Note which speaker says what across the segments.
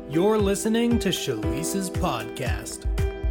Speaker 1: You're listening to Shalisa's podcast.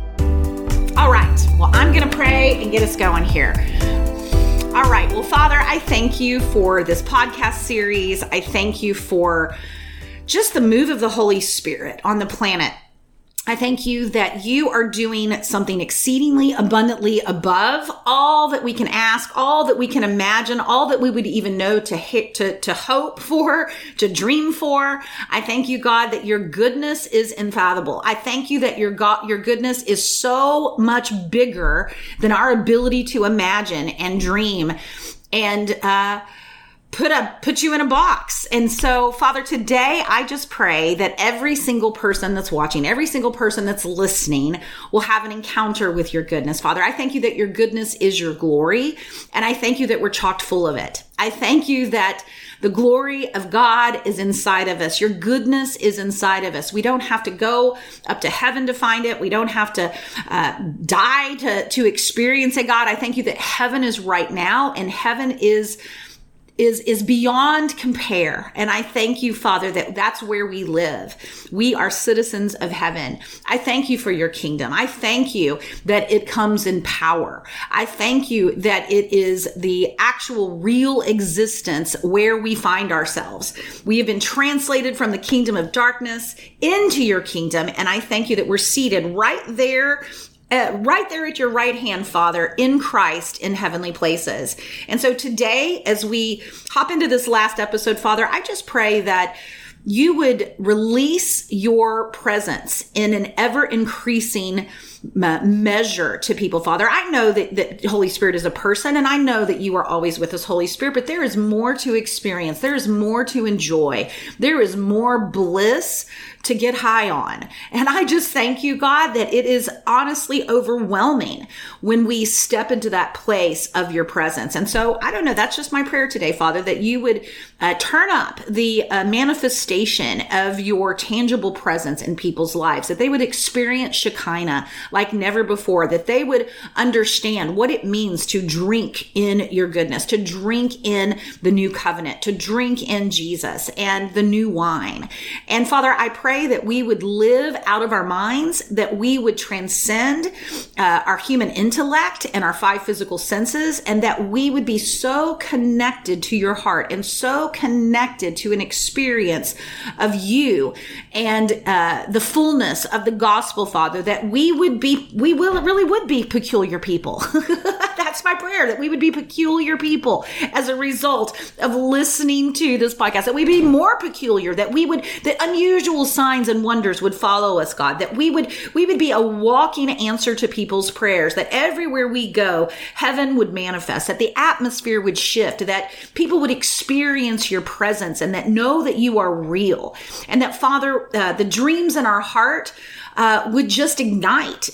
Speaker 2: All right. Well, I'm going to pray and get us going here. All right. Well, Father, I thank you for this podcast series. I thank you for just the move of the Holy Spirit on the planet. I thank you that you are doing something exceedingly abundantly above all that we can ask, all that we can imagine, all that we would even know to hope for, to dream for. I thank you, God, that your goodness is unfathomable. I thank you that your goodness is so much bigger than our ability to imagine and dream and put you in a box. And so, Father, today I just pray that every single person that's watching, every single person that's listening will have an encounter with your goodness. Father, I thank you that your goodness is your glory, and I thank you that we're chock full of it. I thank you that the glory of God is inside of us. Your goodness is inside of us. We don't have to go up to heaven to find it. We don't have to die to experience it, God. I thank you that heaven is right now, and heaven is beyond compare. And I thank you, Father, that that's where we live. We are citizens of heaven. I thank you for your kingdom. I thank you that it comes in power. I thank you that it is the actual real existence where we find ourselves. We have been translated from the kingdom of darkness into your kingdom. And I thank you that we're seated right there at your right hand, Father, in Christ in heavenly places. And so today, as we hop into this last episode, Father, I just pray that you would release your presence in an ever increasing measure to people, Father. I know that Holy Spirit is a person, and I know that you are always with us, Holy Spirit, but there is more to experience. There is more to enjoy. There is more bliss to get high on. And I just thank you, God, that it is honestly overwhelming when we step into that place of your presence. And so, I don't know, that's just my prayer today, Father, that you would turn up the manifestation of your tangible presence in people's lives, that they would experience Shekinah like never before, that they would understand what it means to drink in your goodness, to drink in the new covenant, to drink in Jesus and the new wine. And Father, I pray that we would live out of our minds, that we would transcend our human intellect and our five physical senses, and that we would be so connected to your heart and so connected to an experience of you and the fullness of the gospel, Father, that we really would be peculiar people. That's my prayer, that we would be peculiar people as a result of listening to this podcast, that we'd be more peculiar, that unusual signs and wonders would follow us, God, that we would be a walking answer to people's prayers, that everywhere we go, heaven would manifest, that the atmosphere would shift, that people would experience your presence and that know that you are real. And that, Father, the dreams in our heart would just ignite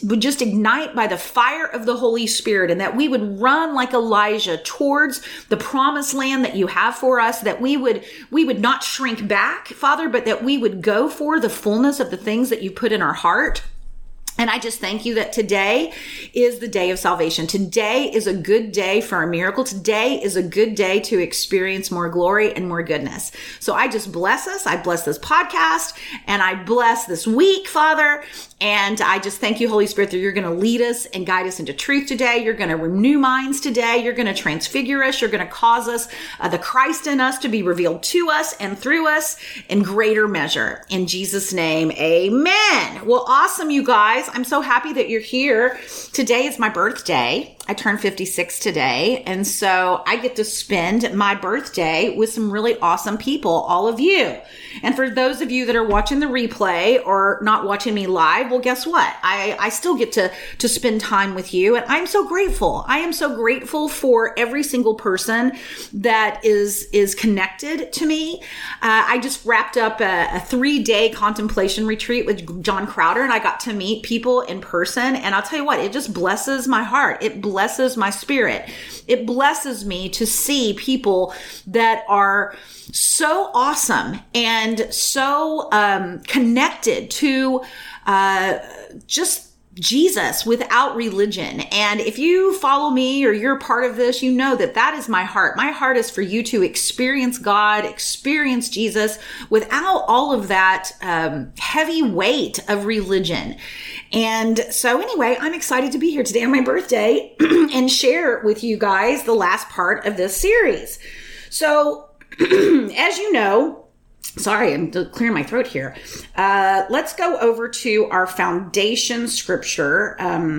Speaker 2: by the fire of the Holy Spirit, and that we would run like Elijah towards the promised land that you have for us, that we would not shrink back, Father, but that we would go for the fullness of the things that you put in our heart. And I just thank you that today is the day of salvation. Today is a good day for a miracle. Today is a good day to experience more glory and more goodness. So I just bless us. I bless this podcast, and I bless this week, Father. And I just thank you, Holy Spirit, that you're going to lead us and guide us into truth today. You're going to renew minds today. You're going to transfigure us. You're going to cause us, the Christ in us, to be revealed to us and through us in greater measure. In Jesus' name, amen. Well, awesome, you guys. I'm so happy that you're here. Today is my birthday. I turned 56 today. And so I get to spend my birthday with some really awesome people, all of you. And for those of you that are watching the replay or not watching me live, well, guess what? I still get to spend time with you. And I'm so grateful. I am so grateful for every single person that is connected to me. I just wrapped up a 3-day contemplation retreat with John Crowder, and I got to meet people in person. And I'll tell you what, it just blesses my heart. It blesses my spirit. It blesses me to see people that are so awesome and so connected to just Jesus without religion. And if you follow me or you're part of this, you know that that is my heart. My heart is for you to experience God, experience Jesus without all of that heavy weight of religion. And so anyway, I'm excited to be here today on my birthday and share with you guys the last part of this series. So as you know, sorry, I'm clearing my throat here. Let's go over to our foundation scripture.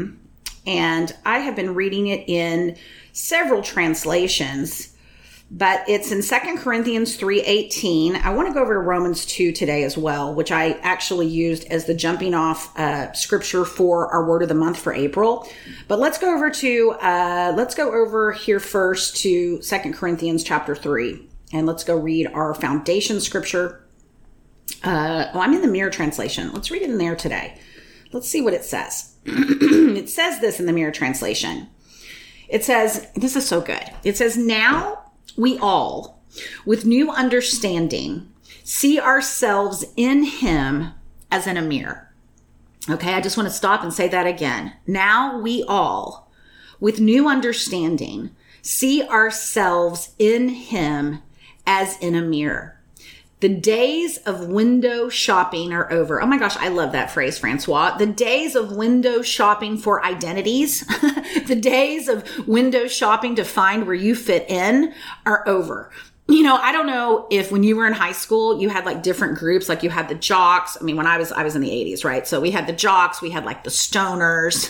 Speaker 2: And I have been reading it in several translations, but it's in 2 Corinthians 3:18. I want to go over to Romans 2 today as well, which I actually used as the jumping off scripture for our word of the month for April. But let's go over here first to 2 Corinthians chapter 3. And let's go read our foundation scripture. I'm in the Mirror translation. Let's read it in there today. Let's see what it says. It says this in the Mirror translation. It says, this is so good. It says, now we all, with new understanding, see ourselves in him as in a mirror. Okay, I just want to stop and say that again. Now we all, with new understanding, see ourselves in him as in a mirror. The days of window shopping are over. Oh my gosh, I love that phrase, Francois. The days of window shopping for identities, the days of window shopping to find where you fit in are over. You know, I don't know if when you were in high school, you had like different groups, like you had the jocks. I mean, when I was in the 80s, right? So we had the jocks, we had like the stoners.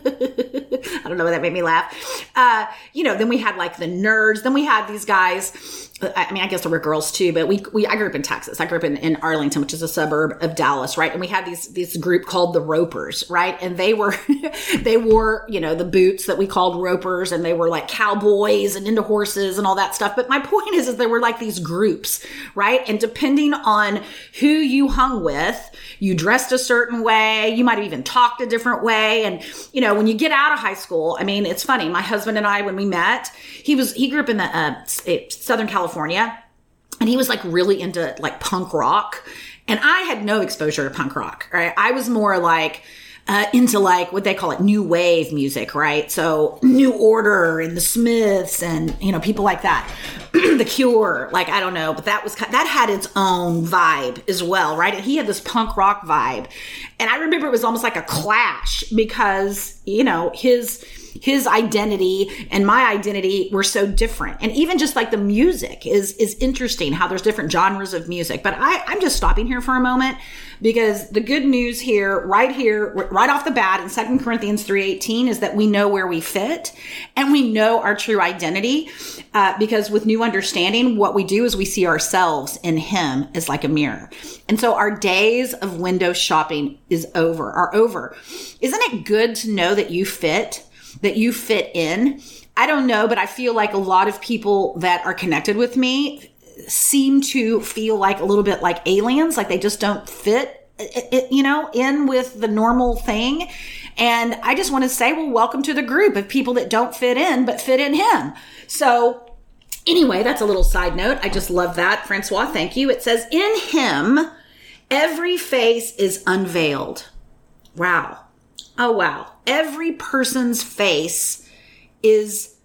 Speaker 2: I don't know, that made me laugh. Then we had like the nerds. Then we had these guys. I mean, I guess there were girls too, but I grew up in Texas. I grew up in Arlington, which is a suburb of Dallas, right? And we had this group called the Ropers, right? And they wore, the boots that we called ropers, and they were like cowboys and into horses and all that stuff. But my point is there were like these groups, right? And depending on who you hung with, you dressed a certain way. You might have even talked a different way. And, when you get out of high school, I mean, it's funny. My husband and I, when we met, he grew up in the Southern California, and he was like really into like punk rock. And I had no exposure to punk rock, right? I was more like into like what they call it, new wave music, right? So New Order and the Smiths and, people like that. The Cure, like, I don't know, but that had its own vibe as well, right? And he had this punk rock vibe. And I remember it was almost like a clash because, his identity and my identity were so different. And even just like the music is interesting, how there's different genres of music. But I'm just stopping here for a moment because the good news here, right off the bat in 2 Corinthians 3:18 is that we know where we fit and we know our true identity because with new understanding, what we do is we see ourselves in him as like a mirror. And so our days of window shopping are over. Isn't it good to know that you fit in? I don't know, but I feel like a lot of people that are connected with me seem to feel like a little bit like aliens, like they just don't fit, in with the normal thing. And I just want to say, well, welcome to the group of people that don't fit in, but fit in him. So anyway, that's a little side note. I just love that. Francois, thank you. It says, in him, every face is unveiled. Wow. Oh, wow. Every person's face is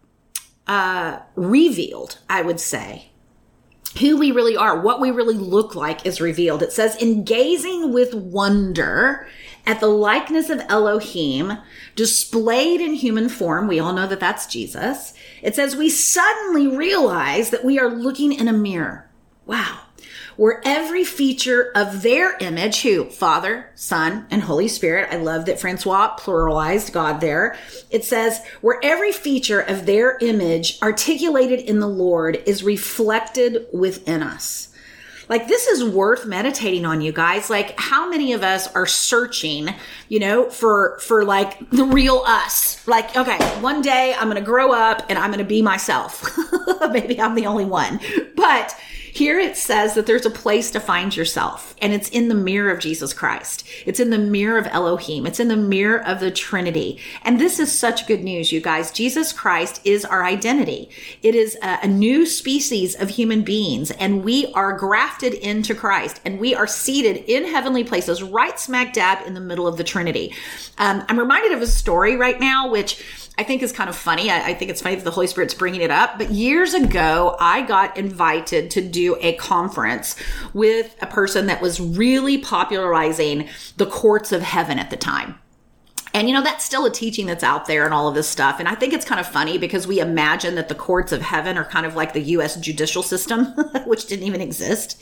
Speaker 2: revealed, I would say. Who we really are, what we really look like is revealed. It says, in gazing with wonder at the likeness of Elohim displayed in human form, we all know that that's Jesus. It says, we suddenly realize that we are looking in a mirror. Wow. Where every feature of their image, who? Father, Son, and Holy Spirit. I love that Francois pluralized God there. It says, where every feature of their image articulated in the Lord is reflected within us. Like, this is worth meditating on, you guys. Like, how many of us are searching, for like the real us? Like, okay, one day I'm going to grow up and I'm going to be myself. Maybe I'm the only one. But But here it says that there's a place to find yourself, and it's in the mirror of Jesus Christ. It's in the mirror of Elohim. It's in the mirror of the Trinity. And this is such good news, you guys. Jesus Christ is our identity. It is a new species of human beings, and we are grafted into Christ, and we are seated in heavenly places right smack dab in the middle of the Trinity. I'm reminded of a story right now, which I think is kind of funny. I think it's funny that the Holy Spirit's bringing it up. But years ago, I got invited to do a conference with a person that was really popularizing the courts of heaven at the time. And, that's still a teaching that's out there and all of this stuff. And I think it's kind of funny because we imagine that the courts of heaven are kind of like the U.S. judicial system, which didn't even exist,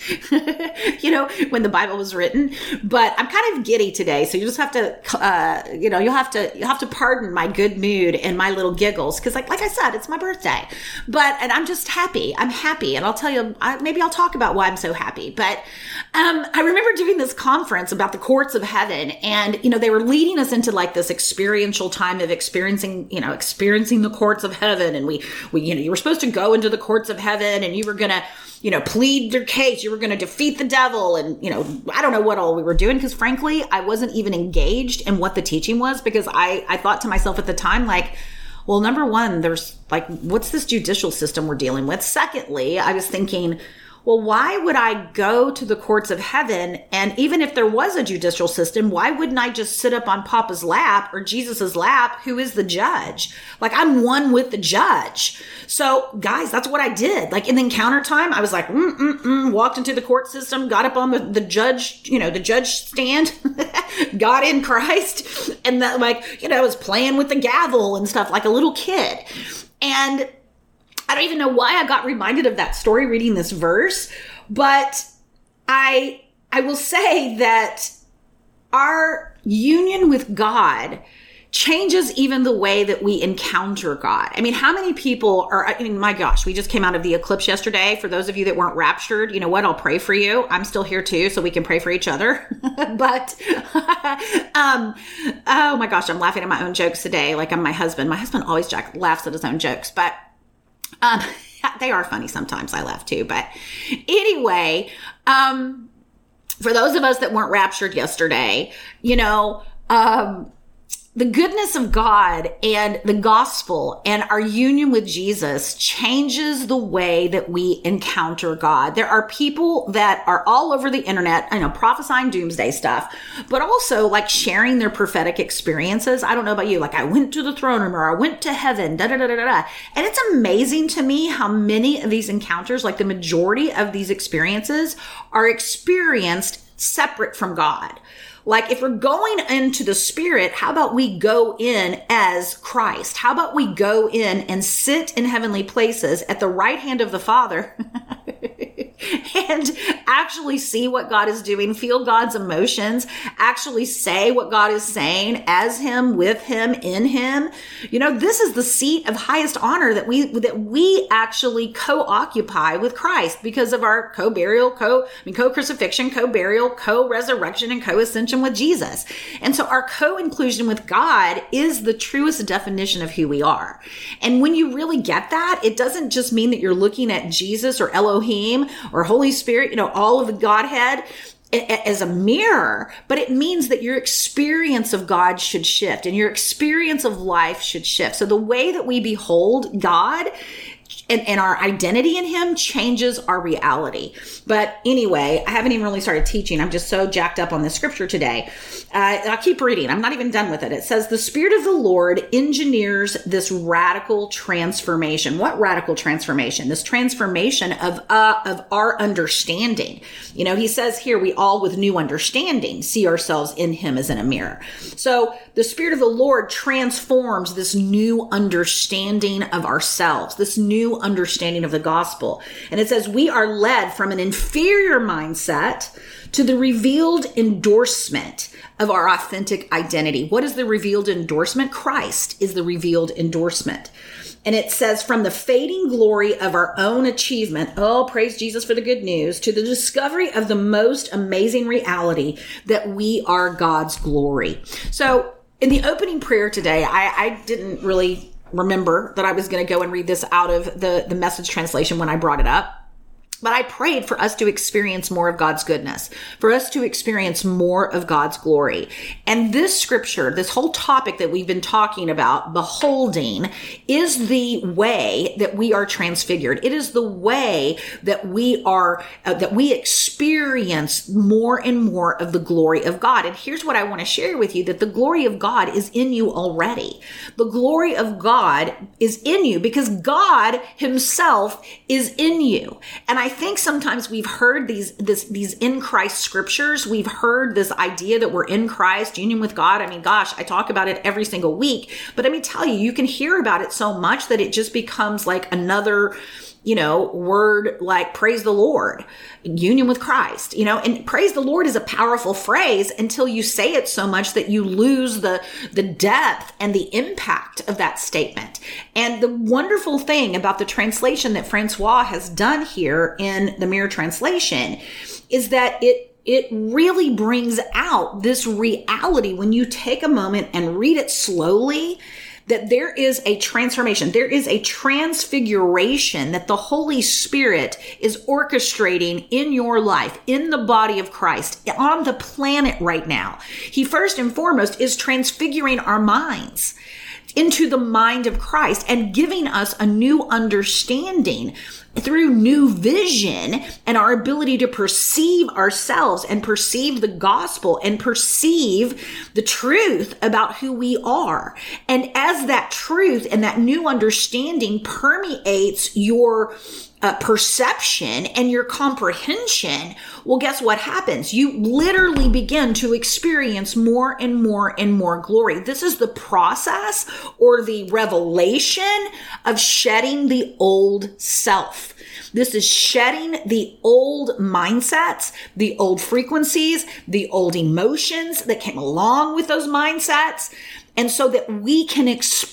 Speaker 2: when the Bible was written. But I'm kind of giddy today. So you just have to, you'll have to pardon my good mood and my little giggles. Cause like I said, it's my birthday, and I'm just happy. I'm happy. And I'll tell you, maybe I'll talk about why I'm so happy. But, I remember doing this conference about the courts of heaven, and, they were leading us into like this experiential time of experiencing the courts of heaven. And you were supposed to go into the courts of heaven, and you were going to, plead your case. You were going to defeat the devil. And, I don't know what all we were doing, because frankly, I wasn't even engaged in what the teaching was, because I thought to myself at the time, like, well, number one, there's like, what's this judicial system we're dealing with? Secondly, I was thinking, well, why would I go to the courts of heaven? And even if there was a judicial system, why wouldn't I just sit up on Papa's lap or Jesus's lap, who is the judge? Like, I'm one with the judge. So guys, that's what I did. Like in the encounter time, I was like, walked into the court system, got up on the judge, the judge stand, got in Christ. And that, I was playing with the gavel and stuff like a little kid. And I don't even know why I got reminded of that story reading this verse, but I will say that our union with God changes even the way that we encounter God. I mean, how many people my gosh, we just came out of the eclipse yesterday. For those of you that weren't raptured, you know what? I'll pray for you. I'm still here too, so we can pray for each other. But, oh my gosh, I'm laughing at my own jokes today. Like my husband always laughs at his own jokes, but they are funny sometimes. I laugh too. But anyway, for those of us that weren't raptured yesterday, the goodness of God and the gospel and our union with Jesus changes the way that we encounter God. There are people that are all over the internet, prophesying doomsday stuff, but also like sharing their prophetic experiences. I don't know about you. Like I went to the throne room, or I went to heaven, And it's amazing to me how many of these encounters, like the majority of these experiences, are experienced separate from God. Like if we're going into the Spirit, how about we go in as Christ? How about we go in and sit in heavenly places at the right hand of the Father and actually see what God is doing, feel God's emotions, actually say what God is saying as Him, with Him, in Him. This is the seat of highest honor that we actually co-occupy with Christ because of our co-burial, co-crucifixion, co-burial, co-resurrection, and co-ascension with Jesus. And so our co-inclusion with God is the truest definition of who we are. And when you really get that, it doesn't just mean that you're looking at Jesus or Elohim or Holy Spirit, all of the Godhead as a mirror, but it means that your experience of God should shift and your experience of life should shift. So the way that we behold God and our identity in Him changes our reality. But anyway, I haven't even really started teaching. I'm just so jacked up on this scripture today. I'll keep reading. I'm not even done with it. It says, the Spirit of the Lord engineers this radical transformation. What radical transformation? This transformation of our understanding. He says here, we all with new understanding see ourselves in Him as in a mirror. So the Spirit of the Lord transforms this new understanding of ourselves, this new understanding of the gospel. And it says we are led from an inferior mindset to the revealed endorsement of our authentic identity. What is the revealed endorsement? Christ is the revealed endorsement. And it says from the fading glory of our own achievement, oh, praise Jesus for the good news, to the discovery of the most amazing reality that we are God's glory. So in the opening prayer today, I didn't really remember that I was going to go and read this out of the Message translation when I brought it up. But I prayed for us to experience more of God's goodness, for us to experience more of God's glory. And this scripture, this whole topic that we've been talking about, beholding, is the way that we are transfigured. It is the way that we are, that we experience more and more of the glory of God. And here's what I want to share with you, that the glory of God is in you already. The glory of God is in you because God himself is in you. And I think sometimes we've heard these in Christ scriptures. We've heard this idea that we're in Christ, union with God. I mean, gosh, I talk about it every single week, but let me tell you, you can hear about it so much that it just becomes like another, word like praise the Lord, union with Christ, and praise the Lord is a powerful phrase until you say it so much that you lose the depth and the impact of that statement. And the wonderful thing about the translation that Francois has done here in the Mirror Translation is that it really brings out this reality when you take a moment and read it slowly, that there is a transformation, there is a transfiguration that the Holy Spirit is orchestrating in your life, in the body of Christ, on the planet right now. He first and foremost is transfiguring our minds into the mind of Christ and giving us a new understanding through new vision and our ability to perceive ourselves and perceive the gospel and perceive the truth about who we are. And as that truth and that new understanding permeates your perception and your comprehension, well, guess what happens? You literally begin to experience more and more and more glory. This is the process or the revelation of shedding the old self. This is shedding the old mindsets, the old frequencies, the old emotions that came along with those mindsets. And so that we can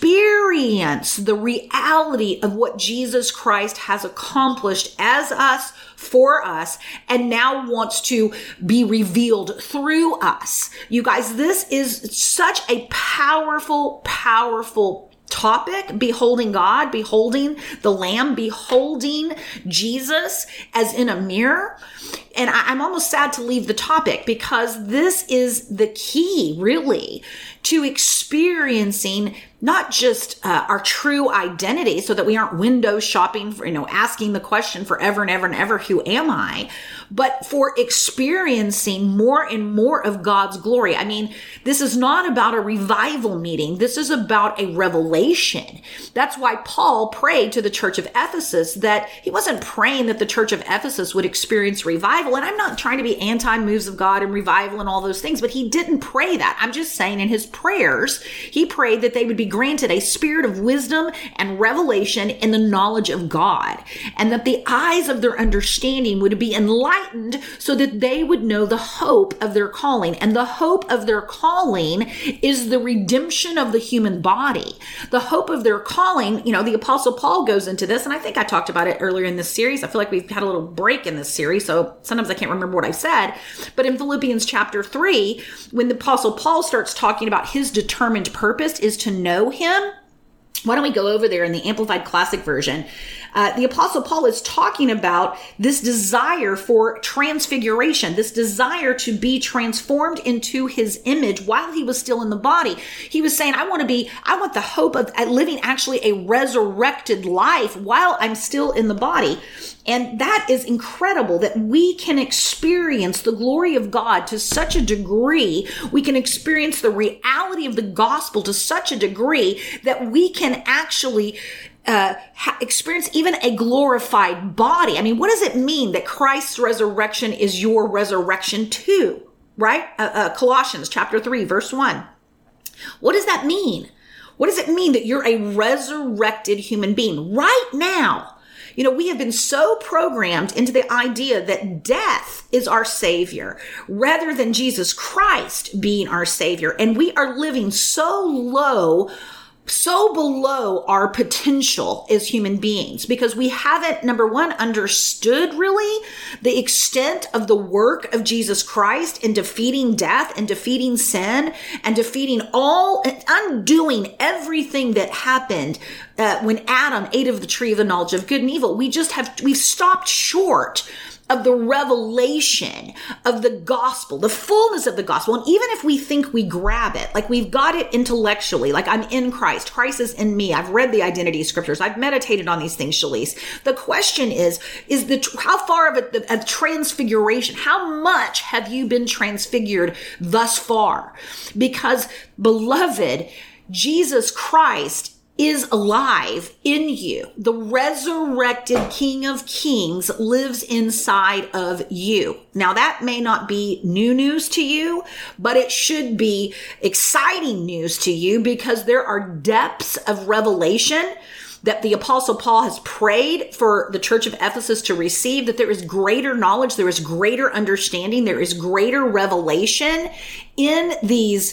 Speaker 2: experience the reality of what Jesus Christ has accomplished as us, for us, and now wants to be revealed through us. You guys, this is such a powerful, powerful topic, beholding God, beholding the Lamb, beholding Jesus as in a mirror. And I'm almost sad to leave the topic because this is the key, really, to experiencing not just our true identity so that we aren't window shopping for, asking the question forever and ever and ever, who am I? But for experiencing more and more of God's glory. I mean, this is not about a revival meeting. This is about a revelation. That's why Paul prayed to the church of Ephesus that he wasn't praying that the church of Ephesus would experience revival. And I'm not trying to be anti-moves of God and revival and all those things, but he didn't pray that. I'm just saying in his prayers, he prayed that they would be granted a spirit of wisdom and revelation in the knowledge of God, and that the eyes of their understanding would be enlightened so that they would know the hope of their calling. And the hope of their calling is the redemption of the human body. The hope of their calling, the Apostle Paul goes into this, and I think I talked about it earlier in this series. I feel like we've had a little break in this series, so sometimes I can't remember what I said. But in Philippians chapter 3, when the Apostle Paul starts talking about his determined purpose is to know him. Why don't we go over there in the Amplified Classic Version? The Apostle Paul is talking about this desire for transfiguration, this desire to be transformed into his image while he was still in the body. He was saying, I want the hope of living actually a resurrected life while I'm still in the body. And that is incredible that we can experience the glory of God to such a degree. We can experience the reality of the gospel to such a degree that we can actually experience even a glorified body. I mean, what does it mean that Christ's resurrection is your resurrection too? Right? Colossians chapter 3, verse 1. What does that mean? What does it mean that you're a resurrected human being right now? We have been so programmed into the idea that death is our savior rather than Jesus Christ being our savior. And we are living so low, so below our potential as human beings because we haven't, number one, understood really the extent of the work of Jesus Christ in defeating death and defeating sin and defeating undoing everything that happened when Adam ate of the tree of the knowledge of good and evil. We've stopped short of the revelation of the gospel, the fullness of the gospel. And even if we think we grab it, like we've got it intellectually, like I'm in Christ, Christ is in me. I've read the identity scriptures. I've meditated on these things, Shalise. The question is how far of a transfiguration, how much have you been transfigured thus far? Because, beloved, Jesus Christ is alive in you. The resurrected King of Kings lives inside of you. Now, that may not be new news to you, but it should be exciting news to you because there are depths of revelation that the Apostle Paul has prayed for the church of Ephesus to receive, that there is greater knowledge, there is greater understanding, there is greater revelation in these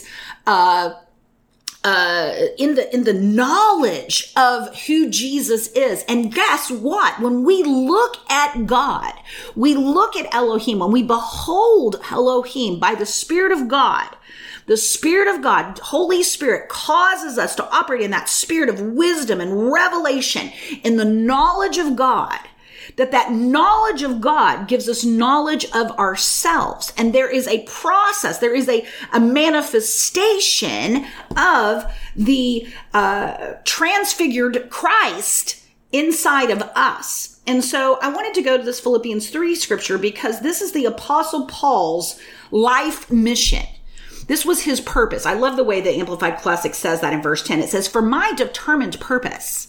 Speaker 2: in the knowledge of who Jesus is. And guess what? When we look at God, we look at Elohim, when we behold Elohim by the Spirit of God, the Spirit of God, Holy Spirit, causes us to operate in that spirit of wisdom and revelation in the knowledge of God. That knowledge of God gives us knowledge of ourselves. And there is a process, there is a manifestation of the transfigured Christ inside of us. And so I wanted to go to this Philippians 3 scripture because this is the Apostle Paul's life mission. This was his purpose. I love the way the Amplified Classic says that in verse 10. It says, "For my determined purpose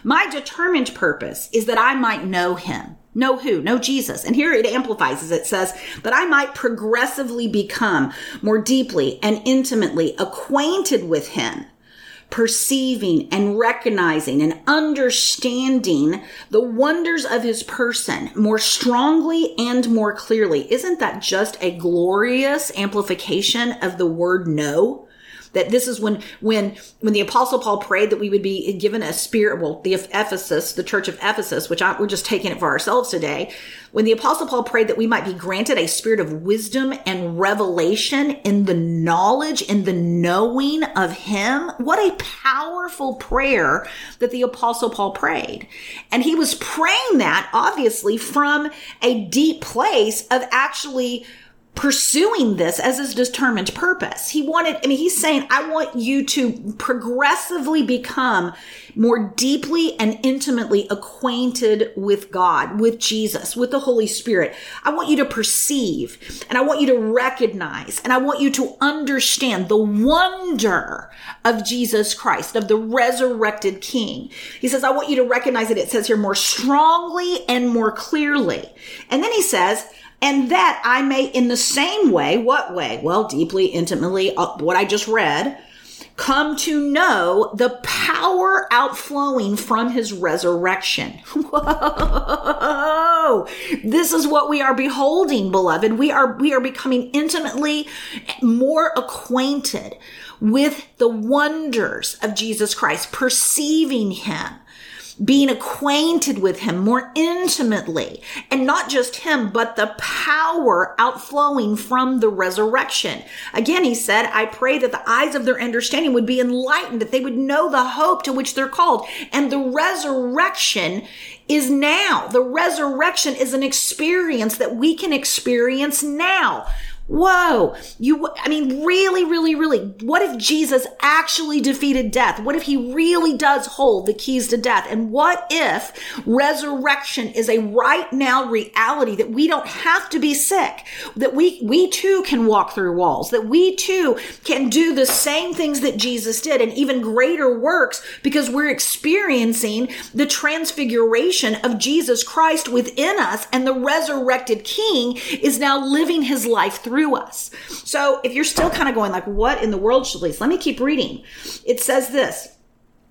Speaker 2: is that I might know him." Know who? Know Jesus. And here it amplifies. It says that I might progressively become more deeply and intimately acquainted with him, perceiving and recognizing and understanding the wonders of his person more strongly and more clearly. Isn't that just a glorious amplification of the word know? That this is when the Apostle Paul prayed that we would be given a spirit, the church of Ephesus, we're just taking it for ourselves today. When the Apostle Paul prayed that we might be granted a spirit of wisdom and revelation in the knowledge, in the knowing of him. What a powerful prayer that the Apostle Paul prayed. And he was praying that obviously from a deep place of actually pursuing this as his determined purpose. He's saying, I want you to progressively become more deeply and intimately acquainted with God, with Jesus, with the Holy Spirit. I want you to perceive and I want you to recognize and I want you to understand the wonder of Jesus Christ, of the resurrected King. He says, I want you to recognize it. It says here more strongly and more clearly. And then he says, and that I may in the same way, what way? Well, deeply, intimately, what I just read, come to know the power outflowing from his resurrection. Whoa! This is what we are beholding, beloved. We are becoming intimately more acquainted with the wonders of Jesus Christ, perceiving him, being acquainted with him more intimately, and not just him, but the power outflowing from the resurrection. Again, he said, I pray that the eyes of their understanding would be enlightened, that they would know the hope to which they're called. And the resurrection is now. The resurrection is an experience that we can experience now. Whoa. Really, really, really. What if Jesus actually defeated death? What if he really does hold the keys to death? And what if resurrection is a right now reality, that we don't have to be sick, that we too can walk through walls, that we too can do the same things that Jesus did and even greater works because we're experiencing the transfiguration of Jesus Christ within us, and the resurrected King is now living his life through us. So if you're still kind of going like, what in the world, Shalise? Let me keep reading. It says this.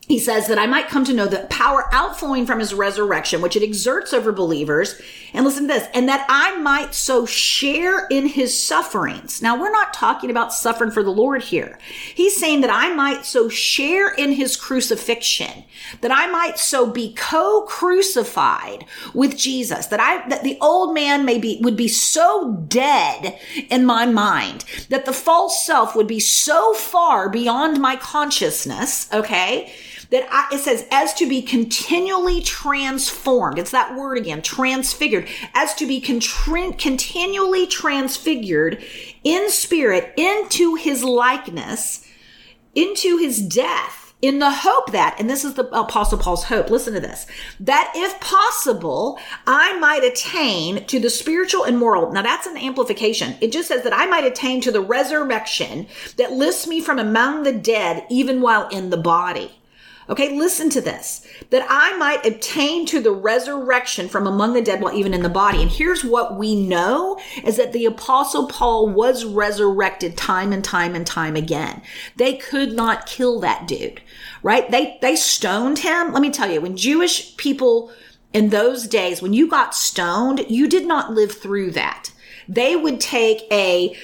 Speaker 2: he says that I might come to know the power outflowing from his resurrection, which it exerts over believers. And listen to this, and that I might so share in his sufferings. Now, we're not talking about suffering for the Lord here. He's saying that I might so share in his crucifixion, that I might so be co-crucified with Jesus, that the old man would be so dead in my mind, that the false self would be so far beyond my consciousness, okay, that it says, as to be continually transformed. It's that word again, transfigured. As to be continually transfigured in spirit into his likeness, into his death, in the hope that, and this is the Apostle Paul's hope, listen to this, that if possible, I might attain to the spiritual and moral. Now that's an amplification. It just says that I might attain to the resurrection that lifts me from among the dead, even while in the body. Okay, listen to this, that I might obtain to the resurrection from among the dead while even in the body. And here's what we know is that the Apostle Paul was resurrected time and time and time again. They could not kill that dude, right? They stoned him. Let me tell you, when Jewish people in those days, when you got stoned, you did not live through that. They would take a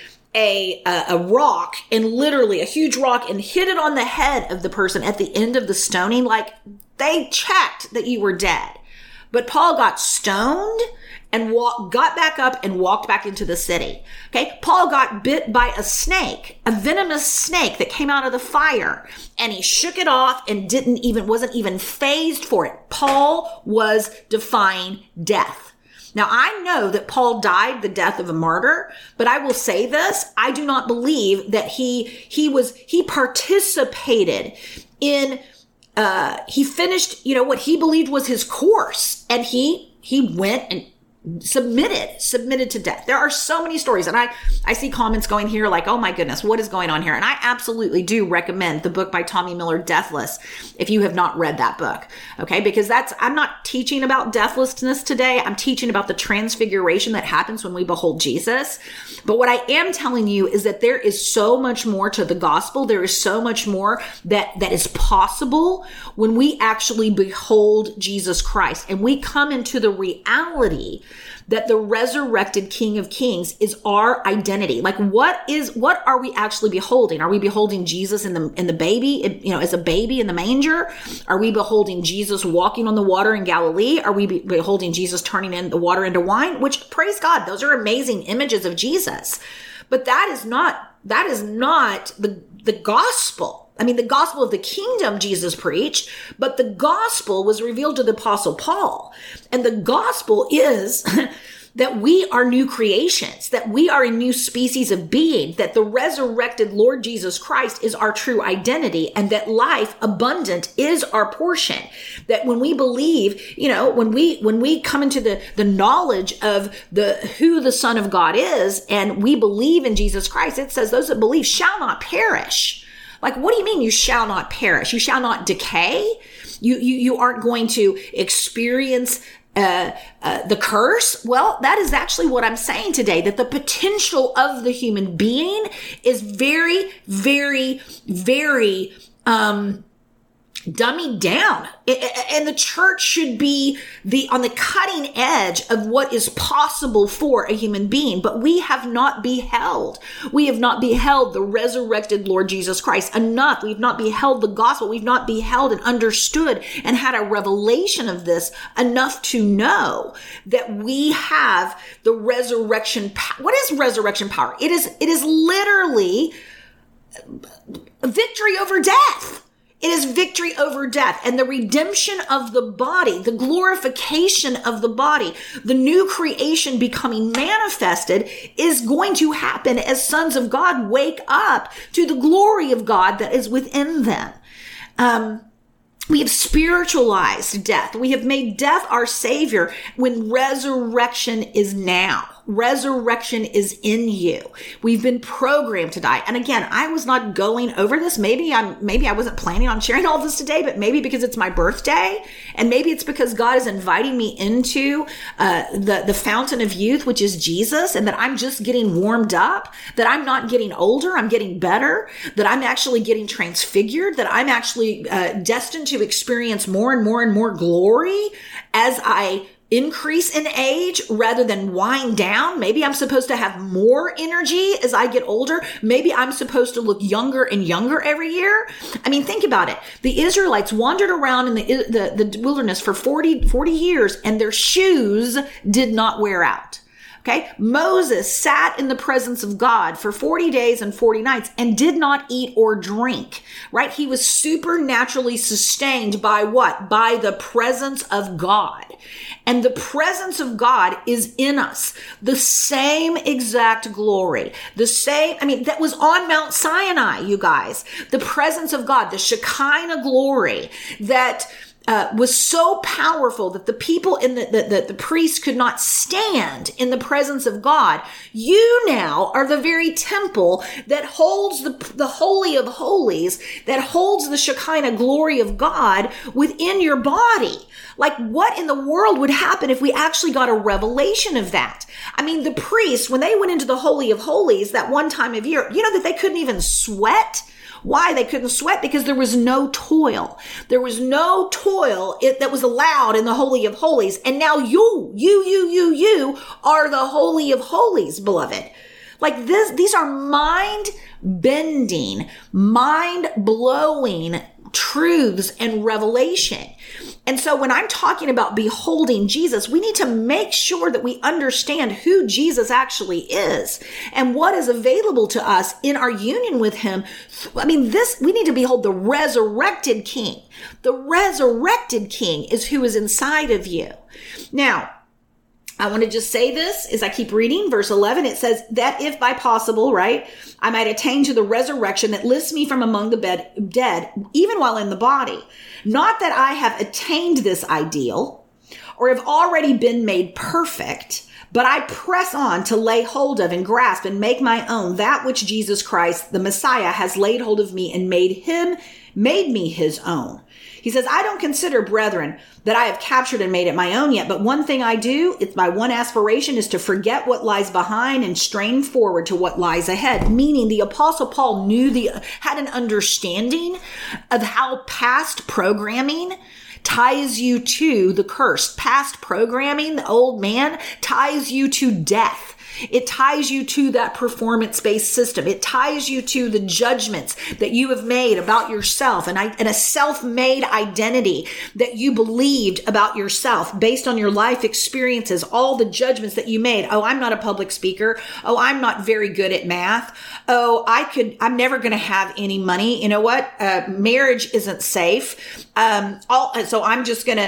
Speaker 2: rock, and literally a huge rock, and hit it on the head of the person at the end of the stoning. Like, they checked that you were dead. But Paul got stoned and got back up and walked back into the city. Okay. Paul got bit by a snake, a venomous snake that came out of the fire, and he shook it off and wasn't even fazed for it. Paul was defying death. Now, I know that Paul died the death of a martyr, but I will say this, I do not believe that he participated in, he finished, what he believed was his course, and he went and submitted to death. There are so many stories, and I see comments going here like, oh my goodness, what is going on here? And I absolutely do recommend the book by Tommy Miller, Deathless, if you have not read that book. Okay. Because I'm not teaching about deathlessness today. I'm teaching about the transfiguration that happens when we behold Jesus. But what I am telling you is that there is so much more to the gospel. There is so much more that is possible when we actually behold Jesus Christ and we come into the reality that the resurrected King of Kings is our identity. Like, what are we actually beholding? Are we beholding Jesus in the baby, as a baby in the manger? Are we beholding Jesus walking on the water in Galilee? Are we beholding Jesus turning in the water into wine? Which, praise God, those are amazing images of Jesus. But that is not the gospel. I mean, the gospel of the kingdom Jesus preached, but the gospel was revealed to the Apostle Paul. And the gospel is that we are new creations, that we are a new species of being, that the resurrected Lord Jesus Christ is our true identity, and that life abundant is our portion. That when we believe, when we come into the knowledge of who the Son of God is, and we believe in Jesus Christ, it says those that believe shall not perish. Like, what do you mean you shall not perish? You shall not decay? You aren't going to experience the curse? Well, that is actually what I'm saying today, that the potential of the human being is very, very, very dummied down. And the church should be on the cutting edge of what is possible for a human being. But we have not beheld the resurrected Lord Jesus Christ enough. We've not beheld the gospel. We've not beheld and understood and had a revelation of this enough to know that we have the resurrection power. What is resurrection power? It is literally victory over death. It is victory over death and the redemption of the body, the glorification of the body, the new creation becoming manifested is going to happen as sons of God wake up to the glory of God that is within them. We have spiritualized death. We have made death our savior when resurrection is now. resurrection is in you. We've been programmed to die. And again, I was not going over this. Maybe I wasn't planning on sharing all this today, but maybe because it's my birthday, and maybe it's because God is inviting me into the fountain of youth, which is Jesus, and that I'm just getting warmed up, that I'm not getting older, I'm getting better, that I'm actually getting transfigured, that I'm actually destined to experience more and more and more glory as I increase in age rather than wind down. Maybe I'm supposed to have more energy as I get older. Maybe I'm supposed to look younger and younger every year. I mean, think about it. The Israelites wandered around in the wilderness for 40 years, and their shoes did not wear out. Okay. Moses sat in the presence of God for 40 days and 40 nights and did not eat or drink, right? He was supernaturally sustained by what? By the presence of God. And the presence of God is in us. The same exact glory. That was on Mount Sinai, you guys. The presence of God, the Shekinah glory that was so powerful that the people in the priests could not stand in the presence of God. You now are the very temple that holds the Holy of Holies, that holds the Shekinah glory of God within your body. Like, what in the world would happen if we actually got a revelation of that? I mean, the priests, when they went into the Holy of Holies that one time of year, you know that they couldn't even sweat? Why they couldn't sweat? Because there was no toil. There was no toil that was allowed in the Holy of Holies. And now you are the Holy of Holies, beloved. Like this, these are mind-bending, mind-blowing truths and revelation. And so when I'm talking about beholding Jesus, we need to make sure that we understand who Jesus actually is and what is available to us in our union with him. I mean, we need to behold the resurrected King. The resurrected King is who is inside of you. Now, I want to just say this as I keep reading. Verse 11, it says that if by possible, right, I might attain to the resurrection that lifts me from among the dead, even while in the body. Not that I have attained this ideal or have already been made perfect, but I press on to lay hold of and grasp and make my own that which Jesus Christ, the Messiah, has laid hold of me and made me his own. He says, I don't consider, brethren, that I have captured and made it my own yet, but one thing I do, it's my one aspiration is to forget what lies behind and strain forward to what lies ahead. Meaning the Apostle Paul had an understanding of how past programming ties you to the curse. Past programming, the old man, ties you to death. It ties you to that performance-based system. It ties you to the judgments that you have made about yourself and a self-made identity that you believed about yourself based on your life experiences, all the judgments that you made. Oh, I'm not a public speaker. Oh, I'm not very good at math. Oh, I'm never going to have any money. You know what? Marriage isn't safe. So I'm just going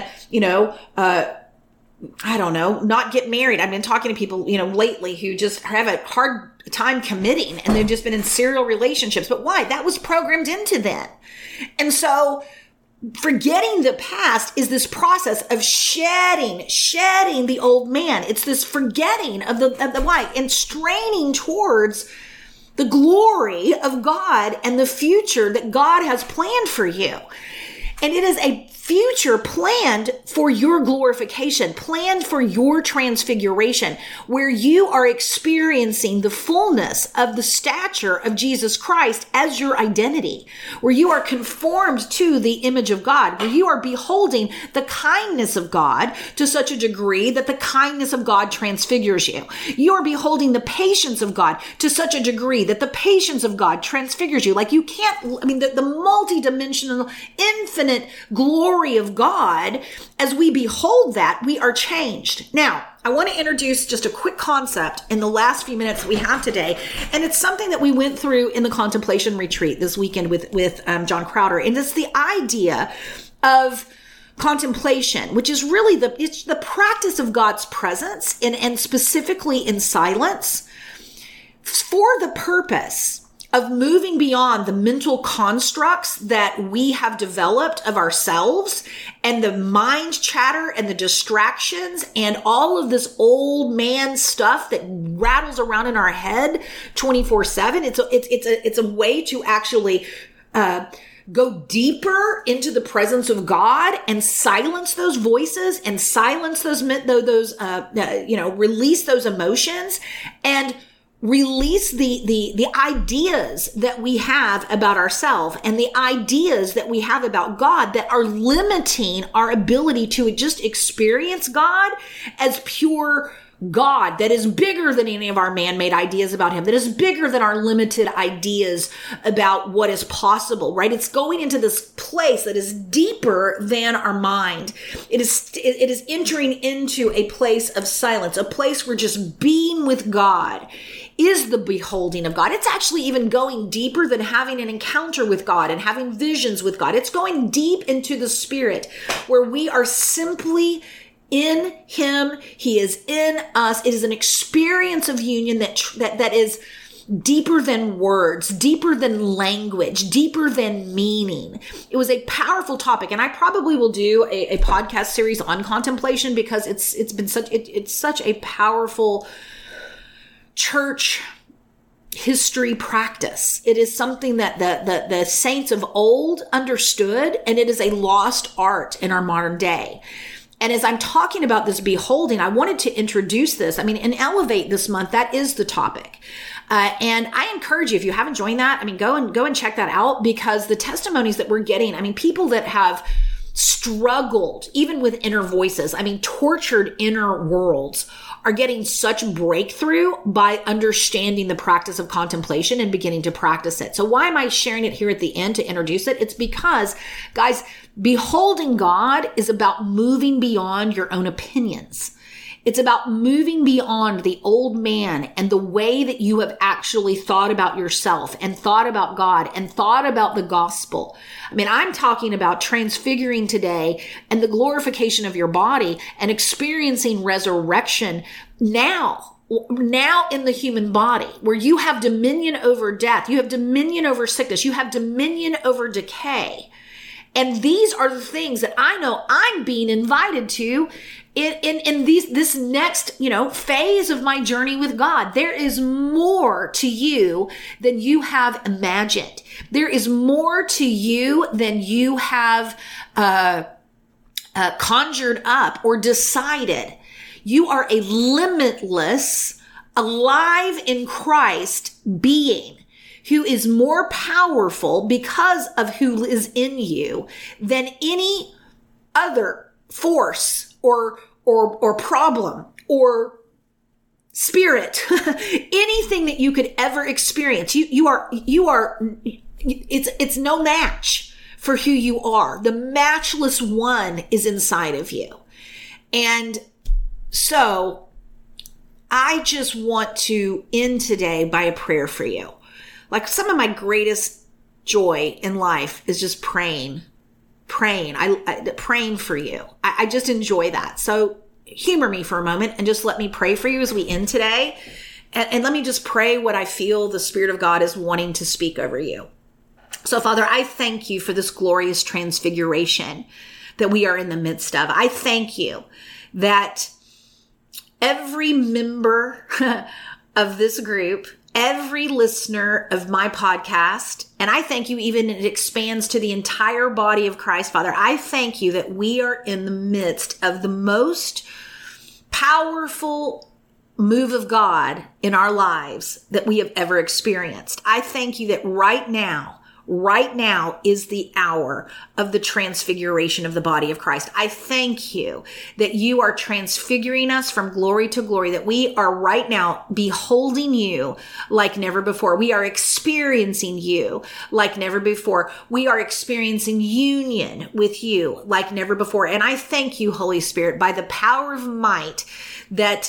Speaker 2: to, I don't know, not get married. I've been talking to people, lately who just have a hard time committing and they've just been in serial relationships. But why? That was programmed into them. And so forgetting the past is this process of shedding the old man. It's this forgetting of the why and straining towards the glory of God and the future that God has planned for you. And it is a future planned for your glorification, planned for your transfiguration, where you are experiencing the fullness of the stature of Jesus Christ as your identity, where you are conformed to the image of God, where you are beholding the kindness of God to such a degree that the kindness of God transfigures you. You are beholding the patience of God to such a degree that the patience of God transfigures you. Like the multidimensional, infinite glory of God, as we behold that, we are changed. Now, I want to introduce just a quick concept in the last few minutes that we have today. And it's something that we went through in the contemplation retreat this weekend with John Crowder. And it's the idea of contemplation, which is really it's the practice of God's presence and specifically in silence for the purpose of moving beyond the mental constructs that we have developed of ourselves and the mind chatter and the distractions and all of this old man stuff that rattles around in our head 24/7. It's a way to actually, go deeper into the presence of God and silence those voices and silence release those emotions and release the ideas that we have about ourselves and the ideas that we have about God that are limiting our ability to just experience God as pure God that is bigger than any of our man-made ideas about him, that is bigger than our limited ideas about what is possible, right? It's going into this place that is deeper than our mind. It is entering into a place of silence, a place where just being with God is the beholding of God. It's actually even going deeper than having an encounter with God and having visions with God. It's going deep into the spirit where we are simply in him. He is in us. It is an experience of union that is deeper than words, deeper than language, deeper than meaning. It was a powerful topic, and I probably will do a podcast series on contemplation because it's such a powerful church history practice. It is something that the saints of old understood, and it is a lost art in our modern day. And as I'm talking about this beholding, I wanted to introduce this. I mean, in Elevate this month, that is the topic. And I encourage you, if you haven't joined that, I mean, go and check that out, because the testimonies that we're getting, I mean, people that have struggled even with inner voices, I mean, tortured inner worlds, are getting such breakthrough by understanding the practice of contemplation and beginning to practice it. So why am I sharing it here at the end to introduce it? It's because, guys, beholding God is about moving beyond your own opinions. It's about moving beyond the old man and the way that you have actually thought about yourself and thought about God and thought about the gospel. I mean, I'm talking about transfiguring today and the glorification of your body and experiencing resurrection now in the human body, where you have dominion over death, you have dominion over sickness, you have dominion over decay. And these are the things that I know I'm being invited to in this next, phase of my journey with God. There is more to you than you have imagined. There is more to you than you have conjured up or decided. You are a limitless, alive in Christ being who is more powerful because of who is in you than any other force or problem or spirit, anything that you could ever experience. It's no match for who you are. The matchless one is inside of you. And so I just want to end today by a prayer for you. Like, some of my greatest joy in life is just praying for you. I just enjoy that. So humor me for a moment and just let me pray for you as we end today. And let me just pray what I feel the Spirit of God is wanting to speak over you. So, Father, I thank you for this glorious transfiguration that we are in the midst of. I thank you that every member of this group, every listener of my podcast, and I thank you even it expands to the entire body of Christ, Father. I thank you that we are in the midst of the most powerful move of God in our lives that we have ever experienced. I thank you that right now is the hour of the transfiguration of the body of Christ. I thank you that you are transfiguring us from glory to glory, that we are right now beholding you like never before. We are experiencing you like never before. We are experiencing union with you like never before. And I thank you, Holy Spirit, by the power of might, that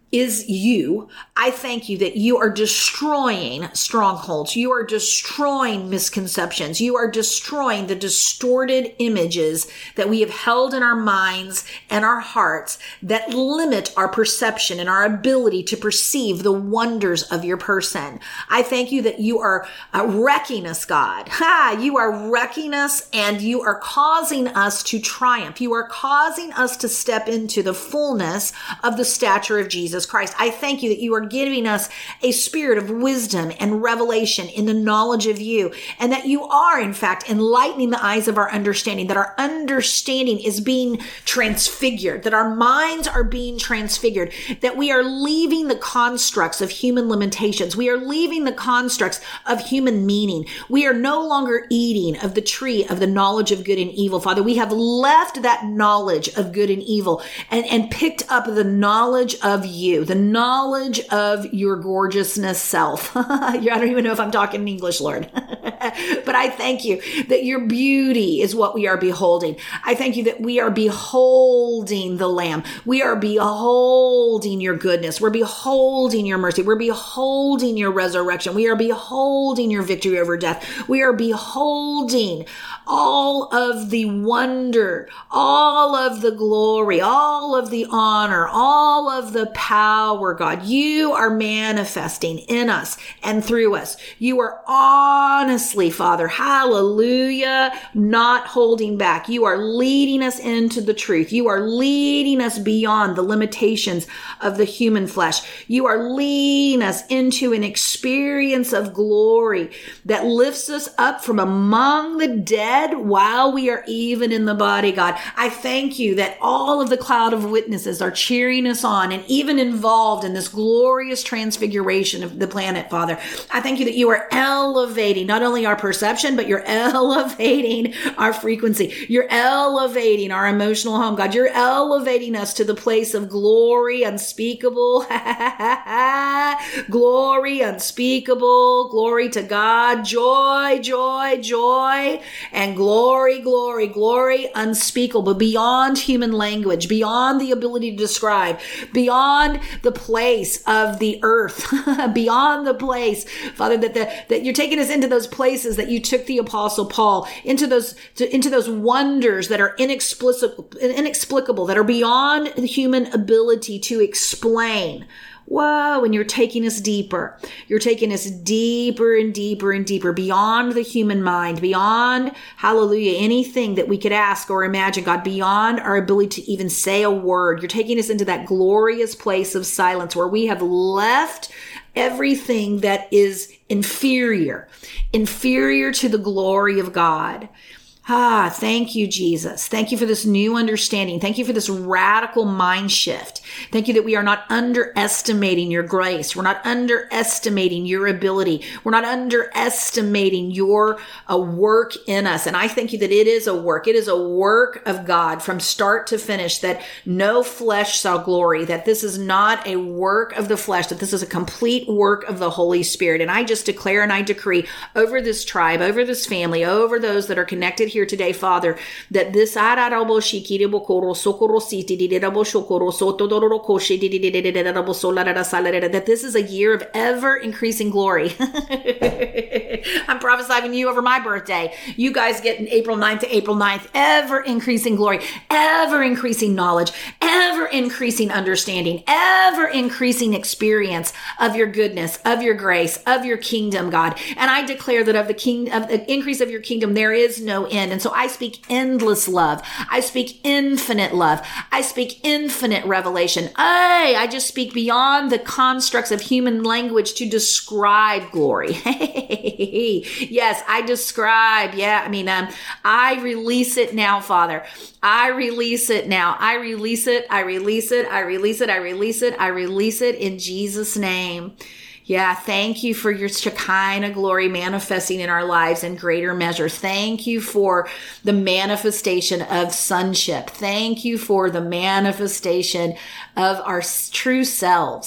Speaker 2: is you. I thank you that you are destroying strongholds. You are destroying misconceptions. You are destroying the distorted images that we have held in our minds and our hearts that limit our perception and our ability to perceive the wonders of your person. I thank you that you are wrecking us, God. You are wrecking us, and you are causing us to triumph. You are causing us to step into the fullness of the stature of Jesus Christ. I thank you that you are giving us a spirit of wisdom and revelation in the knowledge of you, and that you are, in fact, enlightening the eyes of our understanding, that our understanding is being transfigured, that our minds are being transfigured, that we are leaving the constructs of human limitations. We are leaving the constructs of human meaning. We are no longer eating of the tree of the knowledge of good and evil. Father, we have left that knowledge of good and evil and picked up the knowledge of you, the knowledge of your gorgeousness self. I don't even know if I'm talking in English, Lord. But I thank you that your beauty is what we are beholding. I thank you that we are beholding the Lamb. We are beholding your goodness. We're beholding your mercy. We're beholding your resurrection. We are beholding your victory over death. We are beholding all of the wonder, all of the glory, all of the honor, all of the power, God. You are manifesting in us and through us. You are honestly, Father, hallelujah, not holding back. You are leading us into the truth. You are leading us beyond the limitations of the human flesh. You are leading us into an experience of glory that lifts us up from among the dead while we are even in the body, God. I thank you that all of the cloud of witnesses are cheering us on and even involved in this glorious transfiguration of the planet, Father. I thank you that you are elevating not only our perception, but you're elevating our frequency. You're elevating our emotional home, God. You're elevating us to the place of glory unspeakable. Glory unspeakable. Glory to God. Joy, joy, joy. And glory, glory, glory unspeakable, beyond human language, beyond the ability to describe, beyond the place of the earth, beyond the place, Father, that you're taking us into those places that you took the Apostle Paul, into those wonders that are inexplicable, that are beyond the human ability to explain. Whoa, and you're taking us deeper. You're taking us deeper and deeper and deeper, beyond the human mind, beyond, hallelujah, anything that we could ask or imagine, God, beyond our ability to even say a word. You're taking us into that glorious place of silence where we have left everything that is inferior to the glory of God. Thank you, Jesus. Thank you for this new understanding. Thank you for this radical mind shift. Thank you that we are not underestimating your grace. We're not underestimating your ability. We're not underestimating your work in us. And I thank you that it is a work. It is a work of God from start to finish, that no flesh saw glory, that this is not a work of the flesh, that this is a complete work of the Holy Spirit. And I just declare and I decree over this tribe, over this family, over those that are connected here today, Father, that this that this is a year of ever increasing glory. I'm prophesying you over my birthday. You guys get in April 9th to April 9th, ever increasing glory, ever increasing knowledge, ever increasing understanding, ever increasing experience of your goodness, of your grace, of your kingdom, God. And I declare that of the increase of your kingdom, there is no end. And so I speak endless love. I speak infinite love. I speak infinite revelation. I just speak beyond the constructs of human language to describe glory. Yes, I describe. I release it now, Father. I release it now. I release it. I release it. I release it. I release it. I release it in Jesus' name. Yeah, thank you for your Shekinah glory manifesting in our lives in greater measure. Thank you for the manifestation of sonship. Thank you for the manifestation of our true selves.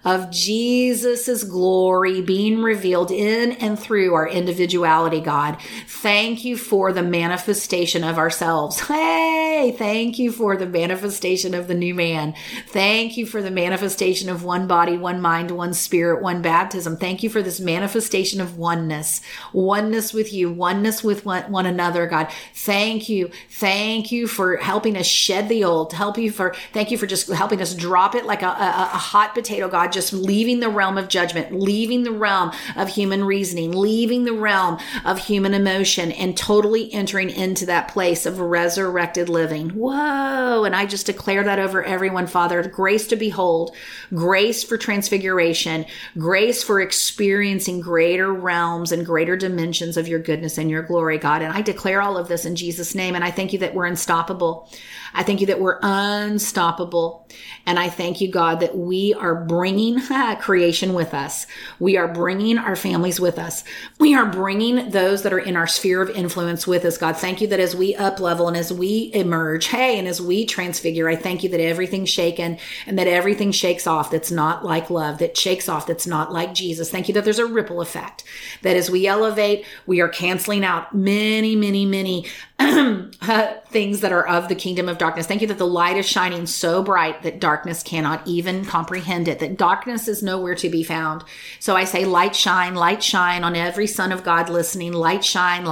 Speaker 2: of Jesus's glory being revealed in and through our individuality, God. Thank you for the manifestation of ourselves. Hey, thank you for the manifestation of the new man. Thank you for the manifestation of one body, one mind, one spirit, one baptism. Thank you for this manifestation of oneness with you, oneness with one another, God. Thank you. Thank you for helping us shed the old. Thank you for just helping us drop it like a hot potato, God, just leaving the realm of judgment, leaving the realm of human reasoning, leaving the realm of human emotion, and totally entering into that place of resurrected living. Whoa. And I just declare that over everyone, Father. Grace to behold, grace for transfiguration, grace for experiencing greater realms and greater dimensions of your goodness and your glory, God. And I declare all of this in Jesus' name. And I thank you that we're unstoppable. I thank you that we're unstoppable. And I thank you, God, that we are bringing creation with us. We are bringing our families with us. We are bringing those that are in our sphere of influence with us, God. Thank you that as we up level and as we emerge, and as we transfigure, I thank you that everything's shaken and that everything shakes off that's not like love, that shakes off that's not like Jesus. Thank you that there's a ripple effect, that as we elevate, we are canceling out many, many, many things that are of the kingdom of darkness. Thank you that the light is shining so bright that darkness cannot even comprehend it, that darkness is nowhere to be found. So I say, light shine on every son of God listening. Light shine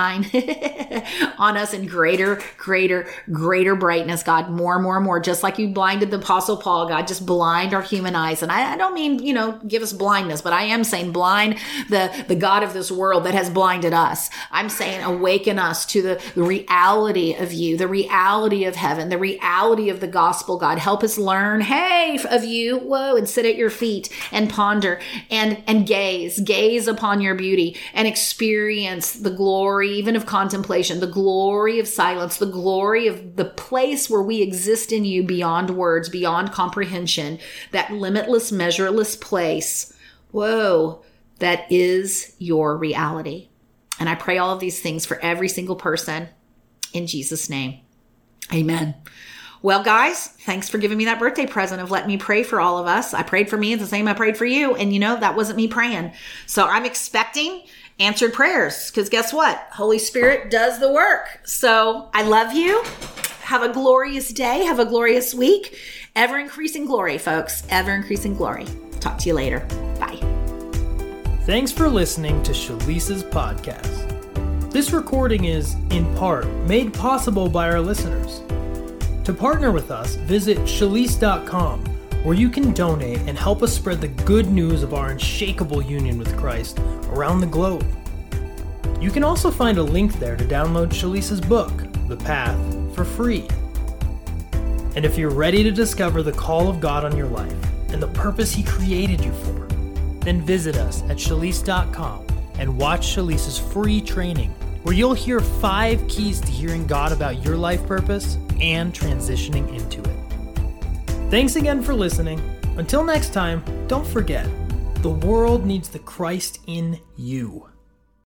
Speaker 2: on us in greater brightness, God. More. Just like you blinded the Apostle Paul, God, just blind our human eyes. And I don't mean, give us blindness, but I am saying blind the God of this world that has blinded us. I'm saying awaken us to the reality of you, the reality of heaven, the reality of the gospel, God. Help us learn, of you, and sit at your feet and ponder and gaze upon your beauty and experience the glory, even of contemplation, the glory of silence, the glory of the place where we exist in you beyond words, beyond comprehension, that limitless, measureless place. That is your reality. And I pray all of these things for every single person in Jesus' name. Amen. Well, guys, thanks for giving me that birthday present of letting me pray for all of us. I prayed for me. It's the same I prayed for you. And that wasn't me praying. So I'm expecting answered prayers because guess what? Holy Spirit does the work. So I love you. Have a glorious day. Have a glorious week. Ever increasing glory, folks. Ever increasing glory. Talk to you later. Bye.
Speaker 1: Thanks for listening to Shalisa's podcast. This recording is, in part, made possible by our listeners. To partner with us, visit Shalise.com, where you can donate and help us spread the good news of our unshakable union with Christ around the globe. You can also find a link there to download Shalisa's book, The Path, for free. And if you're ready to discover the call of God on your life and the purpose He created you for, then visit us at Shalise.com and watch Shalisa's free training, where you'll hear 5 keys to hearing God about your life purpose and transitioning into it. Thanks again for listening. Until next time, don't forget, the world needs the Christ in you.